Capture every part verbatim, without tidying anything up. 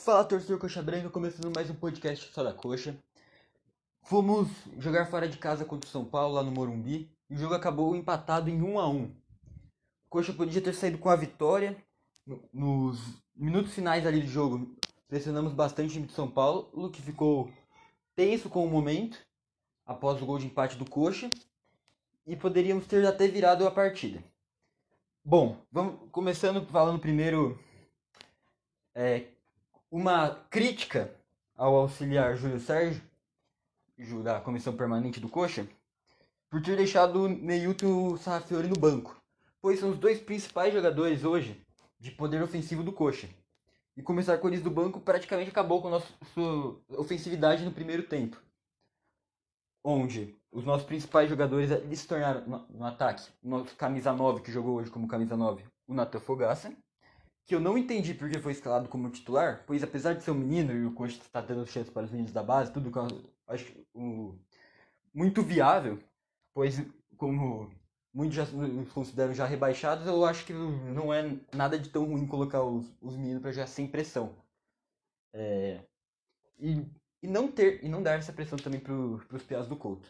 Fala, torcedor Coxa Branca, começando mais um podcast só da Coxa. Fomos jogar fora de casa contra o São Paulo, lá no Morumbi, e o jogo acabou empatado em um a um. O Coxa podia ter saído com a vitória. Nos minutos finais ali do jogo, pressionamos bastante o time de São Paulo, que ficou tenso com o momento, após o gol de empate do Coxa, e poderíamos ter até virado a partida. Bom, vamos começando falando primeiro é, uma crítica ao auxiliar Júlio Sérgio, da comissão permanente do Coxa, por ter deixado o Neilton e o Sarrafiori no banco, pois são os dois principais jogadores hoje de poder ofensivo do Coxa. E começar com eles do banco praticamente acabou com a nossa ofensividade no primeiro tempo, onde os nossos principais jogadores eles se tornaram no, no ataque, o nosso camisa nove que jogou hoje como camisa nove, o Natan Fogaça, que eu não entendi porque foi escalado como titular, pois apesar de ser um menino e o Coxa está dando chance para os meninos da base, tudo que eu acho um, muito viável, pois como muitos já nos consideram já rebaixados, eu acho que não é nada de tão ruim colocar os, os meninos para já sem pressão. É, e, e não ter e não dar essa pressão também para os piás do Couto.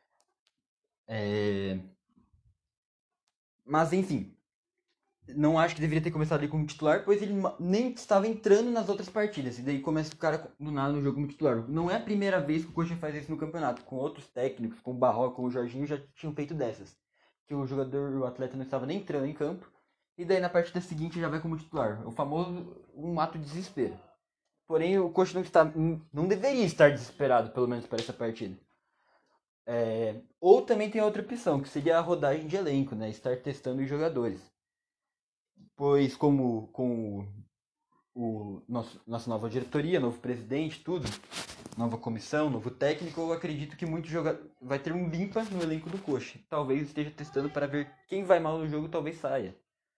É, mas enfim, não acho que deveria ter começado ali como titular, pois ele nem estava entrando nas outras partidas. E daí começa o cara do nada no jogo como titular. Não é a primeira vez que o Coxa faz isso no campeonato. Com outros técnicos, com o Barroca, com o Jorginho, já tinham feito dessas. Que o jogador, o atleta não estava nem entrando em campo. E daí na partida seguinte já vai como titular. O famoso um ato de desespero. Porém, o Coxa não, está, não deveria estar desesperado, pelo menos para essa partida. É, ou também tem outra opção, que seria a rodagem de elenco, né? Estar testando os jogadores. Pois como com o nosso, nossa nova diretoria, novo presidente, tudo, nova comissão, novo técnico, eu acredito que muito joga... vai ter um limpa no elenco do Coxa. Talvez esteja testando para ver quem vai mal no jogo, talvez saia.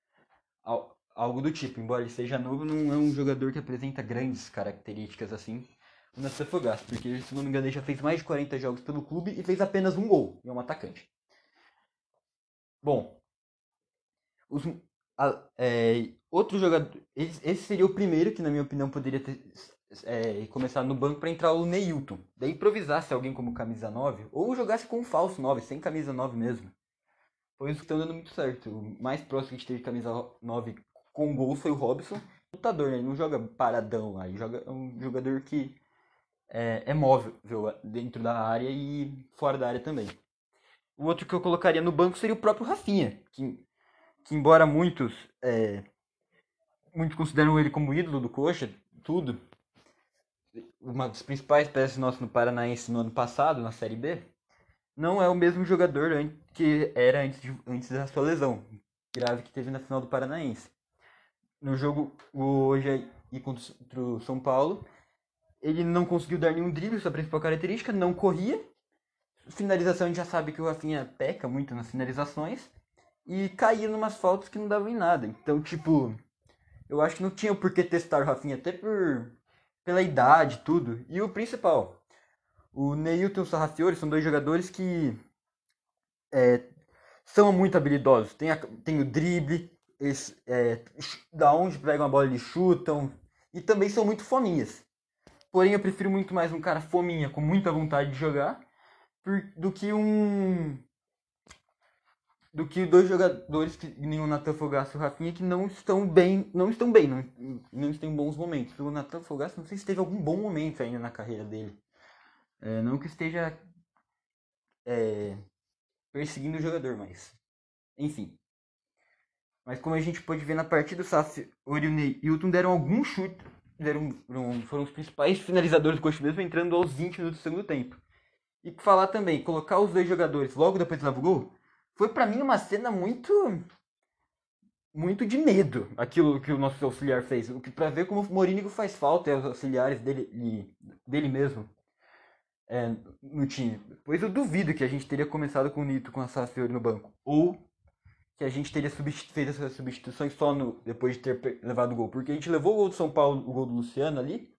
Algo do tipo, embora ele seja novo, não é um jogador que apresenta grandes características assim o Natan Fogaça, porque se não me engano ele já fez mais de quarenta jogos pelo clube e fez apenas um gol, e é um atacante. Bom, os, a, é, outro jogador. Esse, esse seria o primeiro que, na minha opinião, poderia ter é, começado no banco para entrar o Neilton. Daí improvisasse alguém como camisa nove, ou jogasse com um falso nove, sem camisa nove mesmo. Pois isso que estão dando muito certo. O mais próximo que a gente teve de camisa nove com gol foi o Robson. Lutador, né? Ele não joga paradão lá, ele joga é um jogador que é, é móvel dentro da área e fora da área também. O outro que eu colocaria no banco seria o próprio Rafinha, que que embora muitos é, muitos consideram ele como ídolo do Coxa, tudo, uma das principais peças nossas no Paranaense no ano passado, na Série B, não é o mesmo jogador que era antes, de, antes da sua lesão grave que teve na final do Paranaense. No jogo hoje e contra o São Paulo, ele não conseguiu dar nenhum drible, sua principal característica, não corria. Finalização a gente já sabe que o Rafinha peca muito nas finalizações. E caía em umas faltas que não davam em nada. Então, tipo, eu acho que não tinha por que testar o Rafinha, até por pela idade e tudo. E o principal, o Neilton e o Sarrafiori são dois jogadores que é, são muito habilidosos. Tem, a, tem o drible, eles, é, da onde pegam a bola eles chutam. E também são muito fominhas. Porém, eu prefiro muito mais um cara fominha, com muita vontade de jogar, por, do que um do que dois jogadores, que nem o Natan Fogaça e o Rafinha, que não estão bem, não estão bem, não, não estão em bons momentos. O Natan Fogaça, não sei se teve algum bom momento ainda na carreira dele. É, não que esteja é, perseguindo o jogador, mas enfim. Mas como a gente pode ver na partida, o Sassi, Oriunei e o Hilton deram algum chute, deram, foram os principais finalizadores do Coxa mesmo, entrando aos vinte minutos do segundo tempo. E falar também, colocar os dois jogadores logo depois do lava gol, foi pra mim uma cena muito muito de medo, aquilo que o nosso auxiliar fez. O que pra ver como o Morínigo faz falta, é os auxiliares dele, dele mesmo é, no time. Pois eu duvido que a gente teria começado com o Nito com a Sarrafiori no banco. Ou que a gente teria feito essas substituições só no, depois de ter levado o gol. Porque a gente levou o gol do São Paulo, o gol do Luciano ali,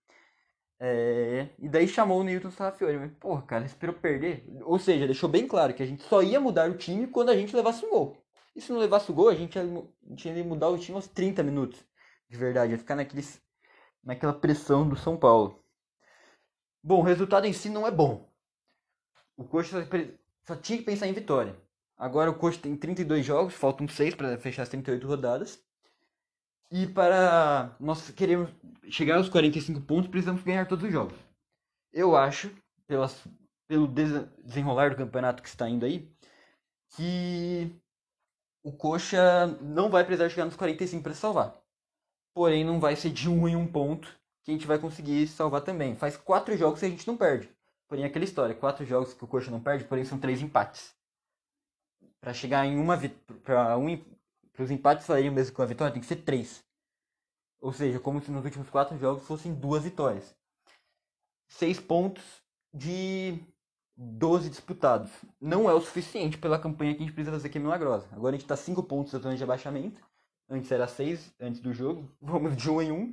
é, e daí chamou o Nilton Sarrafiori. Mas, porra, cara, esperou perder. Ou seja, deixou bem claro que a gente só ia mudar o time quando a gente levasse um gol. E se não levasse o gol, a gente ia, tinha que mudar o time aos trinta minutos. De verdade, ia ficar naqueles naquela pressão do São Paulo. Bom, o resultado em si não é bom. O Coxa só, pre- só tinha que pensar em vitória. Agora o Coxa tem trinta e dois jogos, faltam seis para fechar as trinta e oito rodadas. E para nós queremos chegar aos quarenta e cinco pontos, precisamos ganhar todos os jogos. Eu acho, pelas, pelo des- desenrolar do campeonato que está indo aí, que o Coxa não vai precisar chegar nos quarenta e cinco para se salvar. Porém, não vai ser de um em um ponto que a gente vai conseguir salvar também. Faz quatro jogos que a gente não perde. Porém, aquela história, quatro jogos que o Coxa não perde, porém são três empates. Para chegar em uma para um, para os empates saírem mesmo com a vitória, tem que ser três. Ou seja, como se nos últimos quatro jogos fossem duas vitórias. Seis pontos de doze disputados. Não é o suficiente pela campanha que a gente precisa fazer, que é milagrosa. Agora a gente está cinco pontos da zona de abaixamento. Antes era seis, antes do jogo. Vamos de um em um.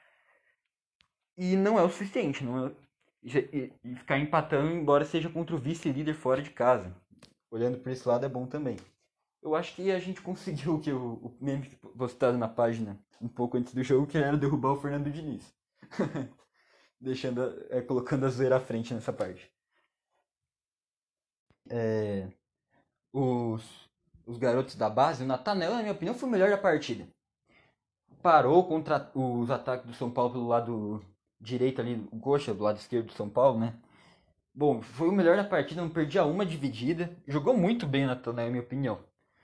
E não é o suficiente. Não é... E ficar empatando, embora seja contra o vice-líder fora de casa. Olhando por esse lado é bom também. Eu acho que a gente conseguiu o que o, o meme postado na página um pouco antes do jogo, que era derrubar o Fernando Diniz. Deixando, é, colocando a zoeira à frente nessa parte. É, os, os garotos da base, o Natanel, na minha opinião, foi o melhor da partida. Parou contra os ataques do São Paulo pelo lado direito ali, o Coxa, do lado esquerdo do São Paulo, né? Bom, foi o melhor da partida, não perdia uma dividida. Jogou muito bem o Natanel, na minha opinião.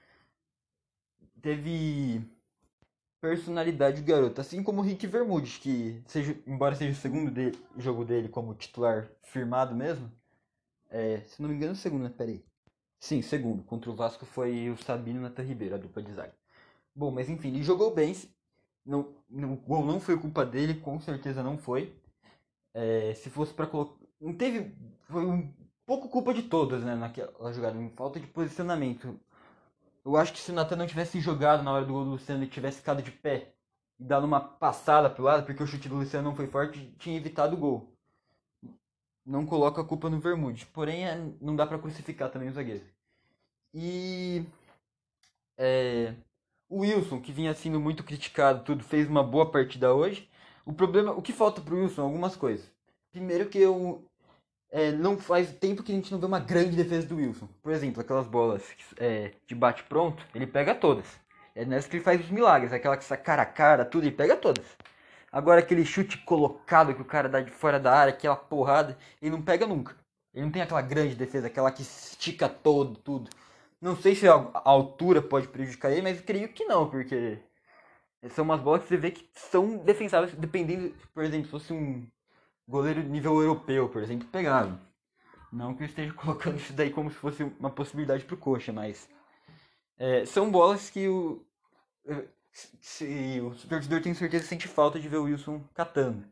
Teve personalidade do garoto, assim como o Rick Vermouth, que, seja, embora seja o segundo dele, jogo dele como titular firmado mesmo, é, se não me engano, o segundo, né? Peraí. Sim, segundo. Contra o Vasco foi o Sabino e o Nathan Ribeiro, a dupla de zaga. Bom, mas enfim, ele jogou bem. Não, não, o gol não foi culpa dele, com certeza não foi. É, se fosse pra colocar. Não teve. Foi um pouco culpa de todas, né? Naquela jogada. Falta de posicionamento. Eu acho que se o Nathan não tivesse jogado na hora do gol do Luciano e tivesse ficado de pé e dado uma passada pro lado, porque o chute do Luciano não foi forte, tinha evitado o gol. Não coloca a culpa no Vermouth. Porém, é, não dá pra crucificar também o zagueiro. E. É, o Wilson, que vinha sendo muito criticado, tudo, fez uma boa partida hoje. O problema, o que falta pro Wilson? Algumas coisas. Primeiro que eu, é, não faz tempo que a gente não vê uma grande defesa do Wilson. Por exemplo, aquelas bolas é, de bate pronto, ele pega todas. É nessa que ele faz os milagres, aquela que sai cara a cara, tudo, ele pega todas. Agora aquele chute colocado que o cara dá de fora da área, aquela porrada, ele não pega nunca. Ele não tem aquela grande defesa, aquela que estica todo, tudo. Não sei se a altura pode prejudicar ele, mas creio que não, porque são umas bolas que você vê que são defensáveis, dependendo, por exemplo, se fosse um goleiro nível europeu, por exemplo, pegava. Não que eu esteja colocando isso daí como se fosse uma possibilidade pro Coxa, mas é, são bolas que o, se, o torcedor tem certeza que sente falta de ver o Wilson catando.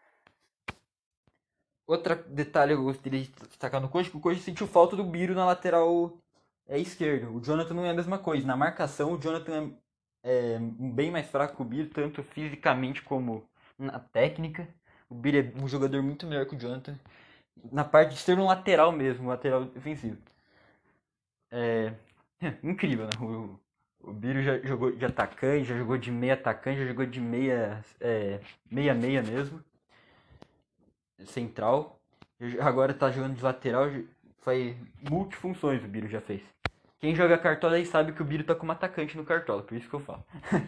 Outro detalhe que eu gostaria de destacar no Coxa, que o Coxa sentiu falta do Biro na lateral é, esquerda. O Jonathan não é a mesma coisa. Na marcação, o Jonathan é, é bem mais fraco que o Biro, tanto fisicamente como na técnica. O Biro é um jogador muito melhor que o Jonathan. Na parte de ser um lateral mesmo, um lateral defensivo. É incrível, né? O, o Biro já jogou de atacante, já jogou de meia atacante, já jogou de meia é, meia meia mesmo, central. Agora tá jogando de lateral, faz multifunções o Biro já fez. Quem joga Cartola aí sabe que o Biro tá como atacante no Cartola, por isso que eu falo.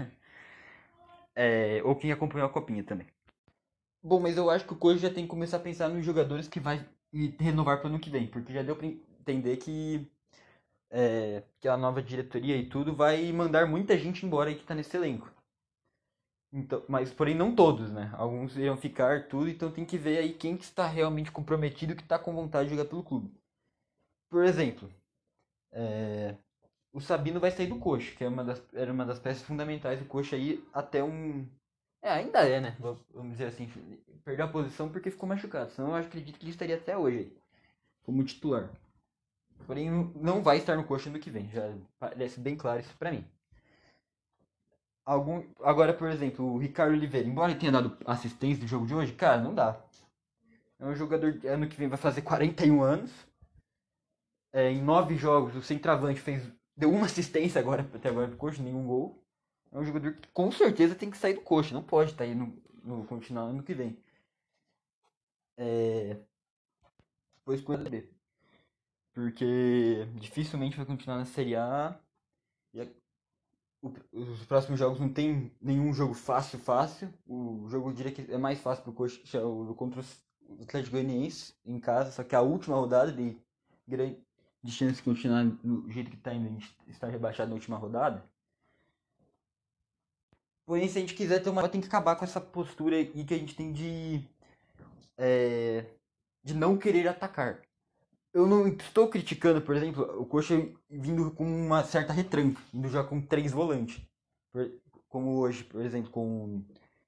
É, ou quem acompanhou a copinha também. Bom, mas eu acho que o Coxa já tem que começar a pensar nos jogadores que vai renovar para o ano que vem, porque já deu para entender que é, que a nova diretoria e tudo vai mandar muita gente embora aí que tá nesse elenco. Então, mas porém não todos, né? Alguns irão ficar tudo, então tem que ver aí quem que está realmente comprometido, que está com vontade de jogar pelo clube. Por exemplo, é, o Sabino vai sair do Coxa, que é uma das, era uma das peças fundamentais do Coxa aí até um. É, ainda é, né? Vamos dizer assim, perdeu a posição porque ficou machucado. Senão eu acredito que ele estaria até hoje aí, como titular. Porém, não vai estar no Coxa ano que vem, já parece bem claro isso pra mim. Algum, agora, por exemplo, o Ricardo Oliveira, embora ele tenha dado assistência no jogo de hoje, cara, não dá. É um jogador que ano que vem vai fazer quarenta e um anos. É, em nove jogos, o centroavante fez, deu uma assistência agora, até agora pro Coxa, nenhum gol. É um jogador que com certeza tem que sair do Coxa, não pode estar aí no, no continuar ano que vem. É, pois coisa B. Porque dificilmente vai continuar na Série A. E a- o- os próximos jogos não tem nenhum jogo fácil, fácil. O jogo eu diria que é mais fácil pro Coxa, que é o contra os- o Atlético Goianiense em casa, só que a última rodada de grande de chance de continuar do jeito que tá indo, a gente está rebaixado na última rodada. Porém, se a gente quiser ter uma. Tem que acabar com essa postura aí que a gente tem de. é, de não querer atacar. Eu não estou criticando, por exemplo, o Coxa vindo com uma certa retranca, indo já com três volantes. Por- como hoje, por exemplo, com,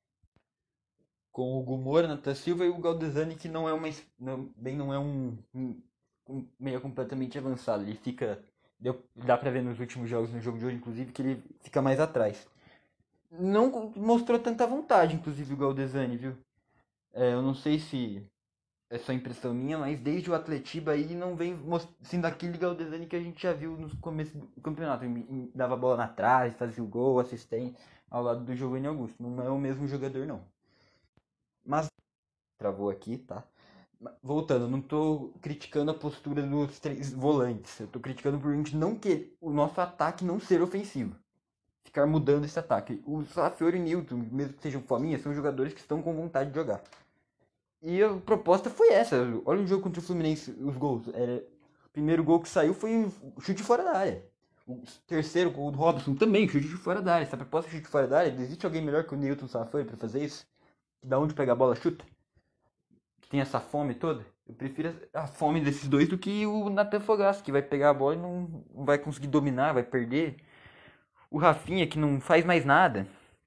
com o Gumora, Natan Silva e o Galdesani, que não é uma. es- Não, bem não é um, um, um meio completamente avançado. Ele fica. Deu, dá pra ver nos últimos jogos, no jogo de hoje, inclusive, que ele fica mais atrás. Não mostrou tanta vontade, inclusive, o Galdesani, viu? É, eu não sei se é só impressão minha, mas desde o Atletiba aí não vem mos- sendo aquele Galdesani que a gente já viu no começo do campeonato. Ele me- dava a bola na trave, fazia o gol, assistente, ao lado do Giovanni Augusto. Não é o mesmo jogador, não. Mas, travou aqui, tá? Ma- Voltando, eu não tô criticando a postura dos três volantes. Eu tô criticando por a gente não querer o nosso ataque não ser ofensivo. Ficar mudando esse ataque. O Safiori e o Newton, mesmo que sejam fominhas, são jogadores que estão com vontade de jogar. E a proposta foi essa. Olha o jogo contra o Fluminense, os gols. É, o primeiro gol que saiu foi um chute fora da área. O terceiro gol do Robson também, chute de fora da área. Essa proposta de chute fora da área, existe alguém melhor que o Newton Safari pra fazer isso? Da onde pegar a bola, chuta? Que tem essa fome toda? Eu prefiro a fome desses dois do que o Nathan Fogaça, que vai pegar a bola e não vai conseguir dominar, vai perder. O Rafinha, que não faz mais nada.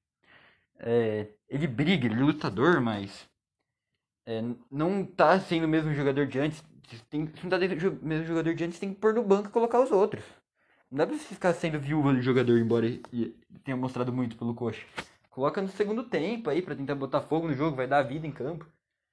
É, ele briga, ele é lutador, mas é, não tá sendo o mesmo jogador de antes. Se, tem, se não tá sendo o mesmo jogador de antes, tem que pôr no banco e colocar os outros. Não dá pra você ficar sendo viúva do jogador, embora ele tenha mostrado muito pelo coxa. Coloca no segundo tempo aí pra tentar botar fogo no jogo, vai dar vida em campo.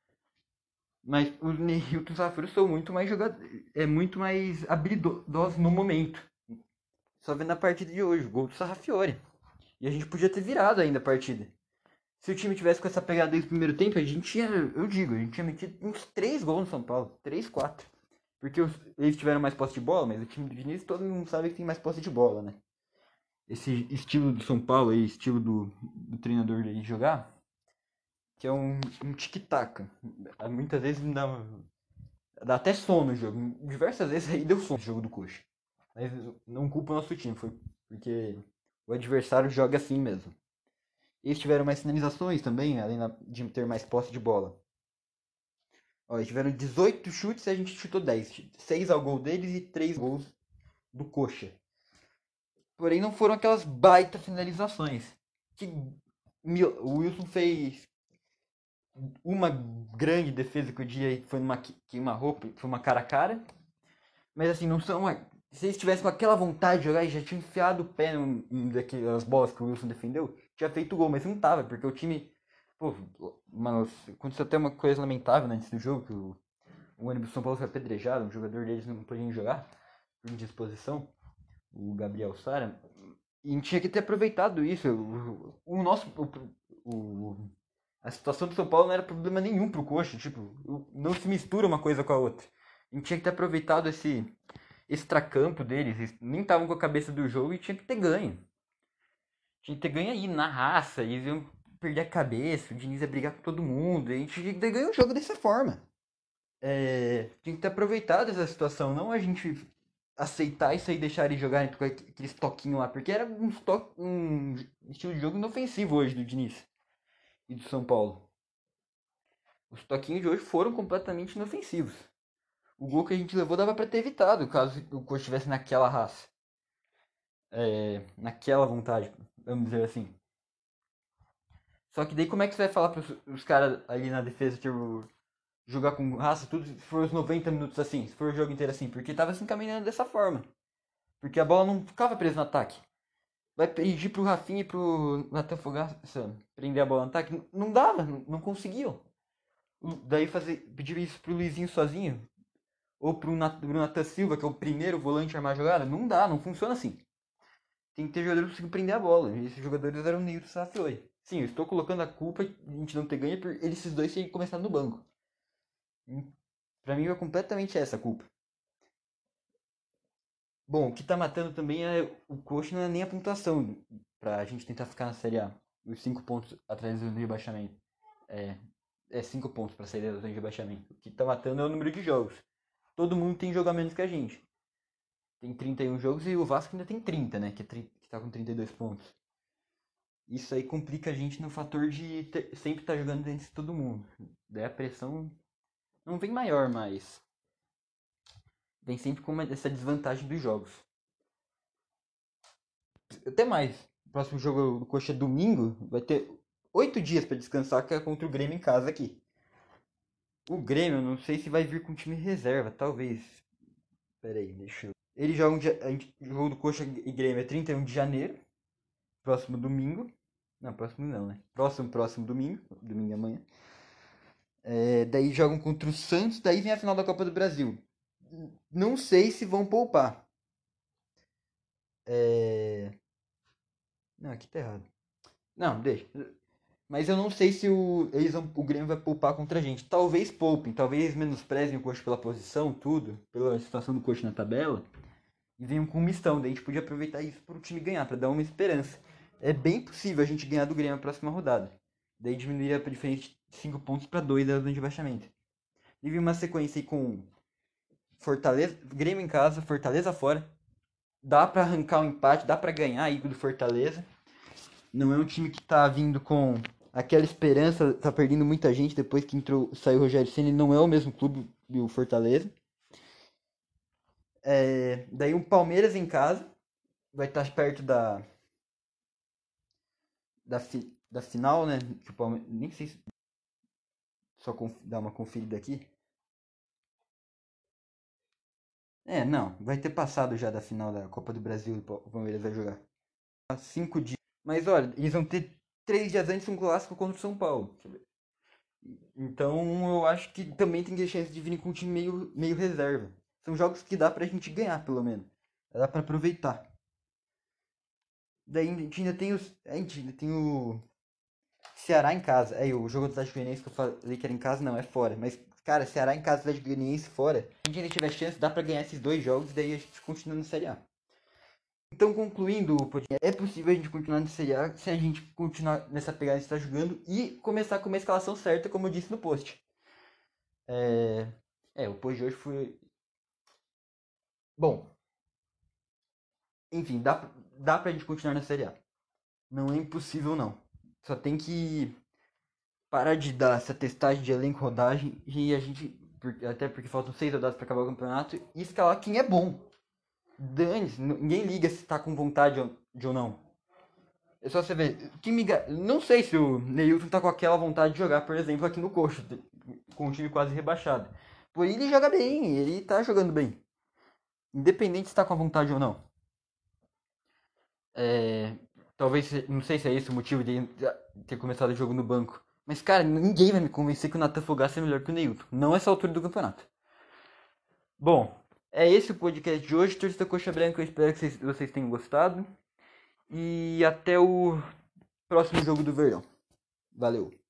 Mas os Neilton Safiro são muito mais jogador, é muito mais habilidosos no momento. Só vendo a partida de hoje, o gol do Sarrafiore. E a gente podia ter virado ainda a partida. Se o time tivesse com essa pegada desde o primeiro tempo, a gente tinha, eu digo, a gente tinha metido uns três gols no São Paulo. Três, quatro. Porque os- eles tiveram mais posse de bola, mas o time do Diniz todo mundo sabe que tem mais posse de bola, né? Esse estilo do São Paulo aí, estilo do, do treinador aí jogar, que é um, um tic-tac. Muitas vezes me dá, dá até sono no jogo. Diversas vezes aí deu sono no jogo do Coxa. Mas não culpa o nosso time, foi porque o adversário joga assim mesmo. Eles tiveram mais finalizações também, além de ter mais posse de bola. Ó, eles tiveram dezoito chutes e a gente chutou dez. seis ao gol deles e três gols do Coxa. Porém, não foram aquelas baita finalizações. Que o Wilson fez uma grande defesa que o dia foi numa queima-roupa, foi uma cara a cara. Mas assim, não são. Se eles tivessem com aquela vontade de jogar e já tinham enfiado o pé em daquelas bolas que o Wilson defendeu, tinha feito gol, mas não tava, porque o time. Pô, mano, aconteceu até uma coisa lamentável né, antes do jogo, que o, o ônibus do São Paulo foi apedrejado, um jogador deles não podia jogar, por indisposição, o Gabriel Sara. E a gente tinha que ter aproveitado isso. O, o nosso. O, o, a situação do São Paulo não era problema nenhum pro Coxa, tipo, não se mistura uma coisa com a outra. A gente tinha que ter aproveitado esse extracampo deles, eles nem estavam com a cabeça do jogo e tinha que ter ganho. Tinha que ter ganho aí, na raça, eles iam perder a cabeça, o Diniz ia brigar com todo mundo, e a gente tinha que ter ganho o jogo dessa forma. É, tinha que ter aproveitado essa situação, não a gente aceitar isso aí e deixar eles jogarem com aqueles toquinhos lá, porque era um, to um estilo de jogo inofensivo hoje do Diniz e do São Paulo. Os toquinhos de hoje foram completamente inofensivos. O gol que a gente levou dava pra ter evitado, caso o Coxa estivesse naquela raça. É, naquela vontade, vamos dizer assim. Só que daí como é que você vai falar pros os caras ali na defesa, tipo, jogar com raça, tudo, se for os noventa minutos assim, se for o jogo inteiro assim, porque tava se encaminhando dessa forma. Porque a bola não ficava presa no ataque. Vai pedir pro Rafinha e pro Natan Fogaça prender a bola no ataque? Não dava, não, não conseguiam. Daí fazer, pedir isso pro Luizinho sozinho, ou pro Natan Silva, que é o primeiro volante a armar a jogada, não dá, não funciona assim. Tem que ter jogador que consiga prender a bola. E esses jogadores eram o Nilton Safiori. Sim, eu estou colocando a culpa de a gente não ter ganho por eles esses dois terem começado no banco. Pra mim é completamente essa a culpa. Bom, o que tá matando também é o coxa, não é nem a pontuação pra gente tentar ficar na Série A. Os cinco pontos atrás do rebaixamento. É, é cinco pontos pra sair da zona de rebaixamento. O que tá matando é o número de jogos. Todo mundo tem jogo a menos que a gente. Tem trinta e um jogos e o Vasco ainda tem trinta, né? Que, é, que tá com trinta e dois pontos. Isso aí complica a gente no fator de ter, sempre estar tá jogando dentro de todo mundo. Daí a pressão não vem maior, mas vem sempre com essa desvantagem dos jogos. Até mais. O próximo jogo do Coxa é domingo. Vai ter oito dias para descansar, que é contra o Grêmio em casa aqui. O Grêmio, não sei se vai vir com time reserva, talvez. Pera aí, deixa eu. Ele joga um dia, a gente, o jogo do Coxa e Grêmio é trinta e um de janeiro, próximo domingo. Não, próximo não, né? Próximo, próximo domingo, domingo amanhã. É, daí jogam contra o Santos, daí vem a final da Copa do Brasil. Não sei se vão poupar. É... Não, aqui tá errado. Não, deixa. Mas eu não sei se o, eles vão, o Grêmio vai poupar contra a gente. Talvez poupem, talvez menosprezem o Coxa pela posição, tudo, pela situação do Coxa na tabela. E venham com um mistão. Daí a gente podia aproveitar isso para o time ganhar, para dar uma esperança. É bem possível a gente ganhar do Grêmio na próxima rodada. Daí diminuiria a diferença de cinco pontos para dois da zona de baixamento. E vem uma sequência aí com Fortaleza, Grêmio em casa, Fortaleza fora. Dá para arrancar um empate, dá para ganhar aí do Fortaleza. Não é um time que tá vindo com aquela esperança, tá perdendo muita gente depois que entrou, saiu o Rogério Ceni, não é o mesmo clube do Fortaleza. É, daí um Palmeiras em casa, vai estar perto da da, fi, da final, né? Que o Palmeiras, nem sei se só conf, dar uma conferida aqui. É, não, vai ter passado já da final da Copa do Brasil, o Palmeiras vai jogar. Há cinco dias. Mas olha, eles vão ter três dias antes um clássico contra o São Paulo. Então eu acho que também tem chance de vir com um time meio, meio reserva. São jogos que dá pra gente ganhar, pelo menos. Dá pra aproveitar. Daí a gente ainda tem os. A gente ainda tem o Ceará em casa. É, o jogo do Atlético Goianiense que eu falei que era em casa, não, é fora. Mas, cara, Ceará em casa, Atlético Goianiense fora. Se a gente ainda tiver chance, dá pra ganhar esses dois jogos, daí a gente continua na Série A. Então, concluindo o podcast, é possível a gente continuar na Série A se a gente continuar nessa pegada que está jogando e começar com uma escalação certa, como eu disse no post. É, é o post de hoje foi. Bom, enfim, dá, dá pra gente continuar na Série A. Não é impossível, não. Só tem que parar de dar essa testagem de elenco rodagem e a gente, até porque faltam seis rodadas para acabar o campeonato, e escalar quem é bom. Dane-se, ninguém liga se tá com vontade de ou não. É só você ver. Que me... Não sei se o Neilton tá com aquela vontade de jogar, por exemplo, aqui no Coxa, com o time quase rebaixado. Por ele joga bem, ele tá jogando bem. Independente se tá com a vontade ou não. É... Talvez, não sei se é esse o motivo de ter começado o jogo no banco. Mas, cara, ninguém vai me convencer que o Nathan Fogaça é melhor que o Neilton. Não essa altura do campeonato. Bom, é esse o podcast de hoje. Torcida Coxa Branca, eu espero que vocês, vocês tenham gostado. E até o próximo jogo do Verdão. Valeu.